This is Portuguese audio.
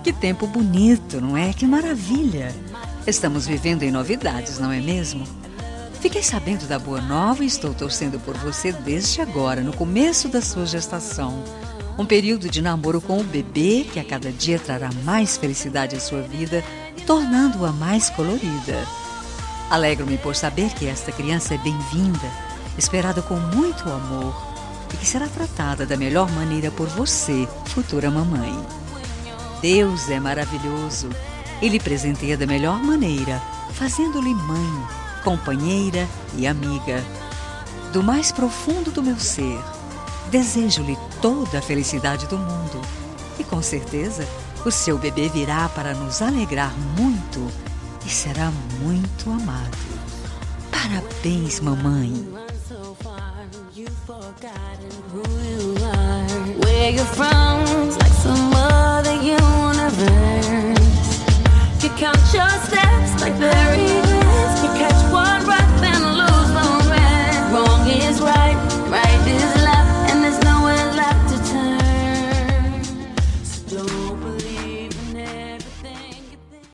Que tempo bonito, não é? Que maravilha! Estamos vivendo em novidades, não é mesmo? Fiquei sabendo da boa nova e estou torcendo por você desde agora, no começo da sua gestação. Um período de namoro com o bebê que a cada dia trará mais felicidade à sua vida, tornando-a mais colorida. Alegro-me por saber que esta criança é bem-vinda, esperada com muito amor e que será tratada da melhor maneira por você, futura mamãe. Deus é maravilhoso. Ele presenteia da melhor maneira, fazendo-lhe mãe, companheira e amiga. Do mais profundo do meu ser, desejo-lhe toda a felicidade do mundo. E com certeza, o seu bebê virá para nos alegrar muito e será muito amado. Parabéns, mamãe! Where you're from,